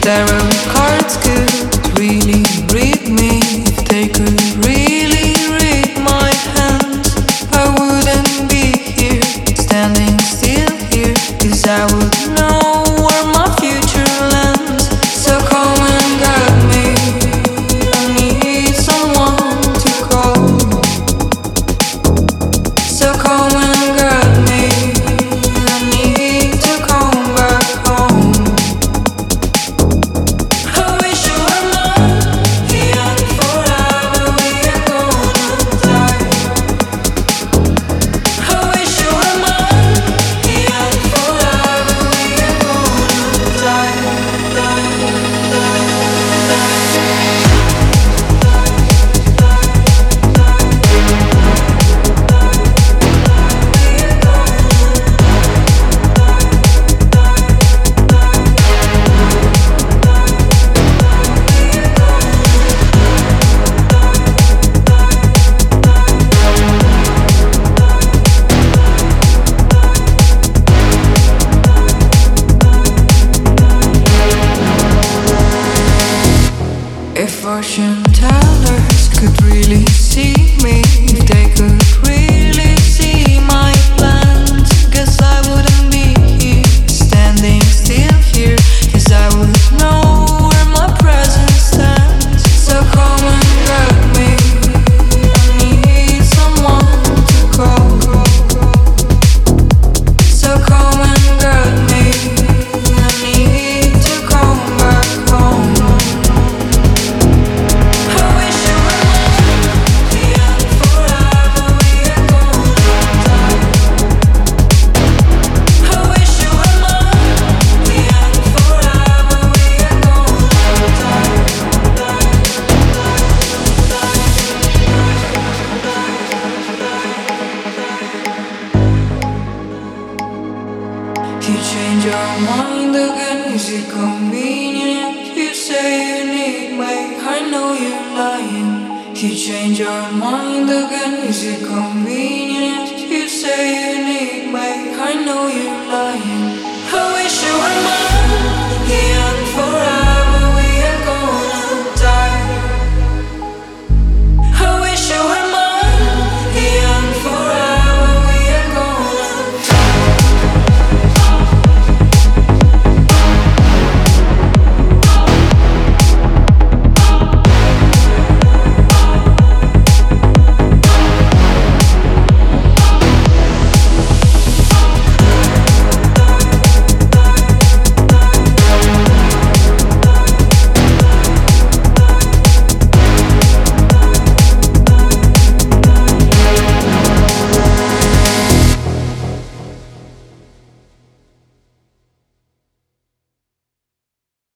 tarot cards could really read me, if they could really read my hands, I wouldn't be here, standing still here, 'cause I would know where my future lands. So come and grab me, I need someone to call. So come and grab me, I need to come back home. I wish you were mine, and forever we are gonna die. I wish you were mine, and forever we are gonna die, die, die, if fortune tellers could really see me, if they could really see my plans, 'cause I wouldn't be here, standing still here, 'cause I would know where my presence stands. So come and grab me, I need someone to call. So come and grab me, I need to come back home. I wish you were mine, and forever we are gonna die. I wish you were mine, and forever we are gonna die, die, You change your mind again, is it convenient? You say you need me, I know you're lying. You change your mind again, is it convenient? You say you need me, I know you're lying.